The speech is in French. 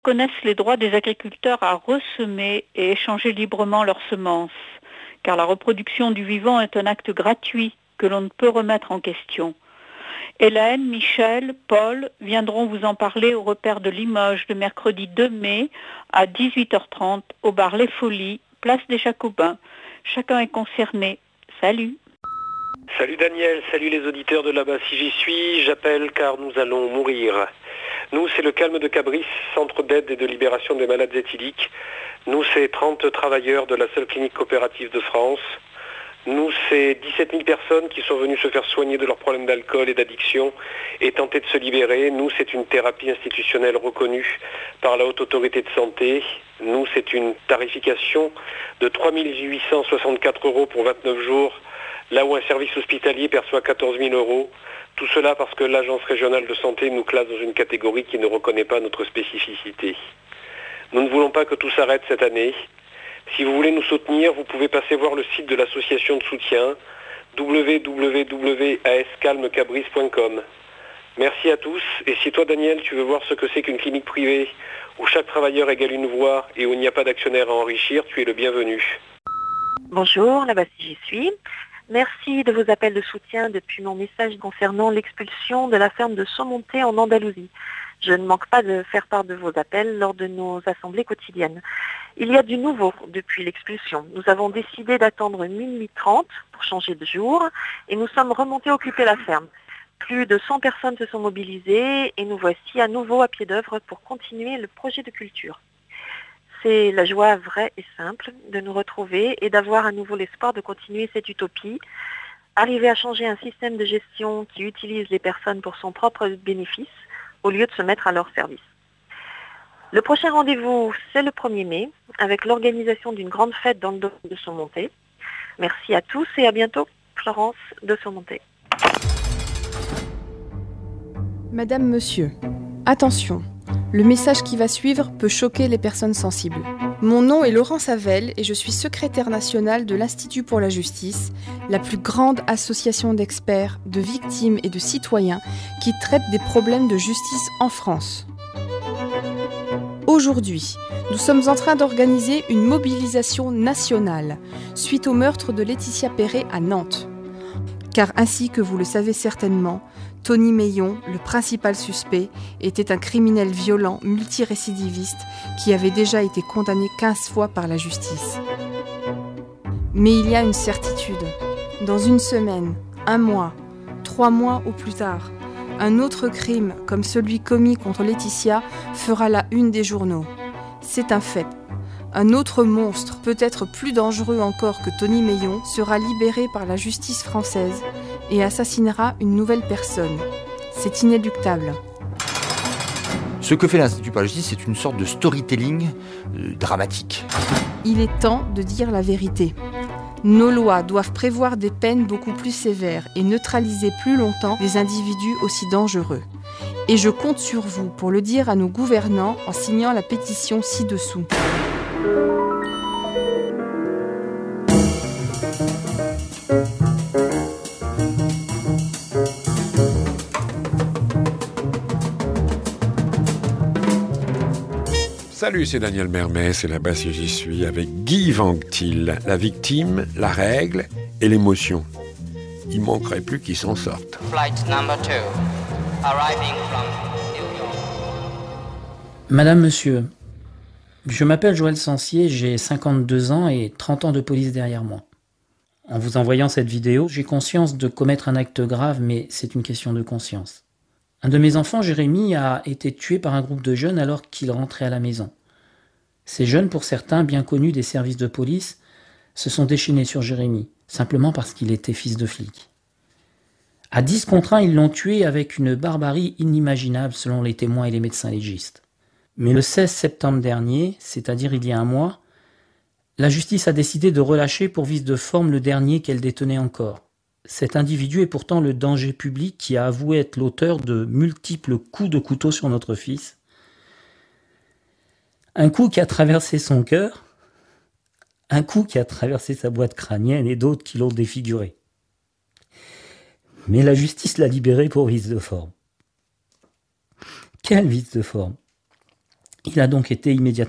connaissent les droits des agriculteurs à ressemer et échanger librement leurs semences, car la reproduction du vivant est un acte gratuit que l'on ne peut remettre en question. Hélène, Michel, Paul viendront vous en parler au repère de Limoges le mercredi 2 mai à 18h30 au bar Les Folies, place des Jacobins. Chacun est concerné. Salut. Salut Daniel, salut les auditeurs de là-bas. Si j'y suis, j'appelle car nous allons mourir. Nous, c'est le Calme de Cabris, centre d'aide et de libération des malades éthyliques. Nous, c'est 30 travailleurs de la seule clinique coopérative de France. Nous, c'est 17 000 personnes qui sont venues se faire soigner de leurs problèmes d'alcool et d'addiction et tenter de se libérer. Nous, c'est une thérapie institutionnelle reconnue par la Haute Autorité de Santé. Nous, c'est une tarification de 3 864 € pour 29 jours, là où un service hospitalier perçoit 14 000 €. Tout cela parce que l'Agence régionale de santé nous classe dans une catégorie qui ne reconnaît pas notre spécificité. Nous ne voulons pas que tout s'arrête cette année. Si vous voulez nous soutenir, vous pouvez passer voir le site de l'association de soutien www.ascalmecabris.com. Merci à tous. Et si toi, Daniel, tu veux voir ce que c'est qu'une clinique privée où chaque travailleur égale une voix et où il n'y a pas d'actionnaire à enrichir, tu es le bienvenu. Bonjour, là-bas si j'y suis. Merci de vos appels de soutien depuis mon message concernant l'expulsion de la ferme de Saumonté en Andalousie. Je ne manque pas de faire part de vos appels lors de nos assemblées quotidiennes. Il y a du nouveau depuis l'expulsion. Nous avons décidé d'attendre minuit 30 pour changer de jour et nous sommes remontés occuper la ferme. Plus de 100 personnes se sont mobilisées et nous voici à nouveau à pied d'œuvre pour continuer le projet de culture. C'est la joie vraie et simple de nous retrouver et d'avoir à nouveau l'espoir de continuer cette utopie, arriver à changer un système de gestion qui utilise les personnes pour son propre bénéfice au lieu de se mettre à leur service. Le prochain rendez-vous, c'est le 1er mai, avec l'organisation d'une grande fête dans le domaine de Saumonté. Merci à tous et à bientôt. Florence de Saumonté. Madame, Monsieur, attention. Le message qui va suivre peut choquer les personnes sensibles. Mon nom est Laurence Havel et je suis secrétaire nationale de l'Institut pour la justice, la plus grande association d'experts, de victimes et de citoyens qui traite des problèmes de justice en France. Aujourd'hui, nous sommes en train d'organiser une mobilisation nationale suite au meurtre de Laetitia Perret à Nantes. Car ainsi que vous le savez certainement, Tony Meillon, le principal suspect, était un criminel violent multirécidiviste qui avait déjà été condamné 15 fois par la justice. Mais il y a une certitude. Dans une semaine, 1 mois, 3 mois au plus tard, un autre crime comme celui commis contre Laetitia fera la une des journaux. C'est un fait. Un autre monstre, peut-être plus dangereux encore que Tony Meillon, sera libéré par la justice française et assassinera une nouvelle personne. C'est inéluctable. Ce que fait l'Institut pour la justice, c'est une sorte de storytelling dramatique. Il est temps de dire la vérité. Nos lois doivent prévoir des peines beaucoup plus sévères et neutraliser plus longtemps des individus aussi dangereux. Et je compte sur vous pour le dire à nos gouvernants en signant la pétition ci-dessous. Salut, c'est Daniel Mermet, c'est là-bas si j'y suis, avec Guy Vanctil, la victime, la règle et l'émotion. Il manquerait plus qu'il s'en sorte. Flight number 2, arriving from New York. Madame, monsieur, je m'appelle Joël Sancier, j'ai 52 ans et 30 ans de police derrière moi. En vous envoyant cette vidéo, j'ai conscience de commettre un acte grave, mais c'est une question de conscience. Un de mes enfants, Jérémy, a été tué par un groupe de jeunes alors qu'il rentrait à la maison. Ces jeunes, pour certains bien connus des services de police, se sont déchaînés sur Jérémy, simplement parce qu'il était fils de flic. À 10 contre 1, ils l'ont tué avec une barbarie inimaginable selon les témoins et les médecins légistes. Mais le 16 septembre dernier, c'est-à-dire il y a 1 mois, la justice a décidé de relâcher pour vice de forme le dernier qu'elle détenait encore. Cet individu est pourtant le danger public qui a avoué être l'auteur de multiples coups de couteau sur notre fils. Un coup qui a traversé son cœur, un coup qui a traversé sa boîte crânienne et d'autres qui l'ont défiguré. Mais la justice l'a libéré pour vice de forme. Quel vice de forme ? Il a donc été immédiatement